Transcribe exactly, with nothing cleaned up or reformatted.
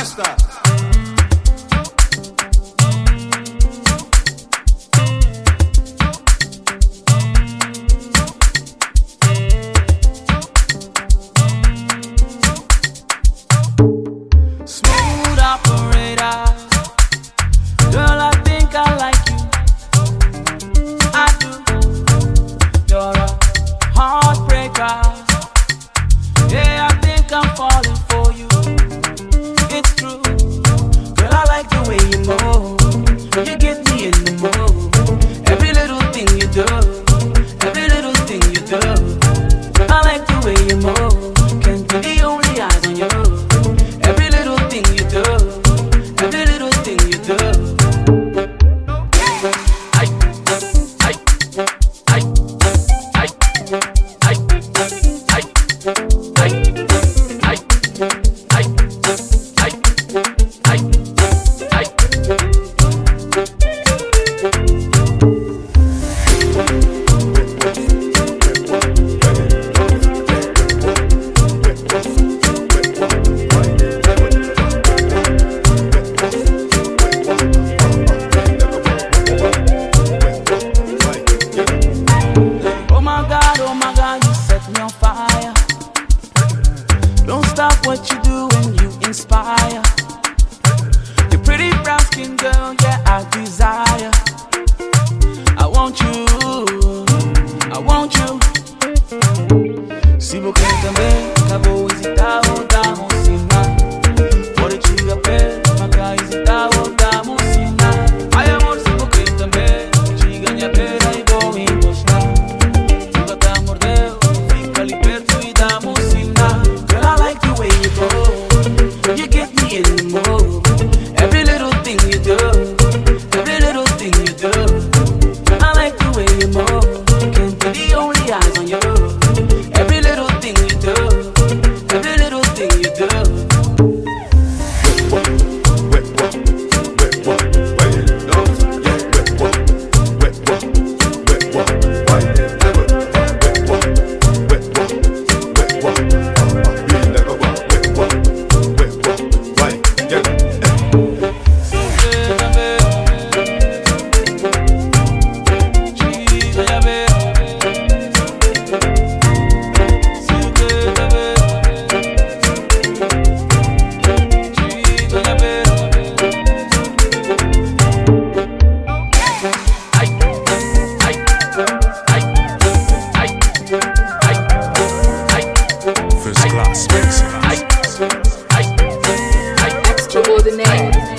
Rasta. Smooth operator, girl, I think I like you. I do. You're a heartbreaker. Yeah, I think I'm falling for you. It's true. Girl, I like the way you move. You get me in the mood. Every little thing you do, every little thing you do. I like the way you move. Can't be the only eyes on you. Every little thing you do, every little thing you do. I, I, I, I, I, I, I, oh my God, oh my God, you set me on fire. Don't stop what you do when you inspire. You're pretty brown skin girl, yeah, I desire. I want you, I want you. Si vos querés também, acabou hesitar, voltamos cima. Pode te aper, maga hesitar, voltamos cima. Ai amor, si vos querés também, te ganha pera e vou encostar. Nunca te mordeu, fica ali perto e damos cima. Girl, I like the way you go. You get me in the mood. Every little thing you do, every little thing you do. I like the way you move. Can't be the only eyes on you. Every little thing you do, every little thing you do. First class mix. Extraordinaire.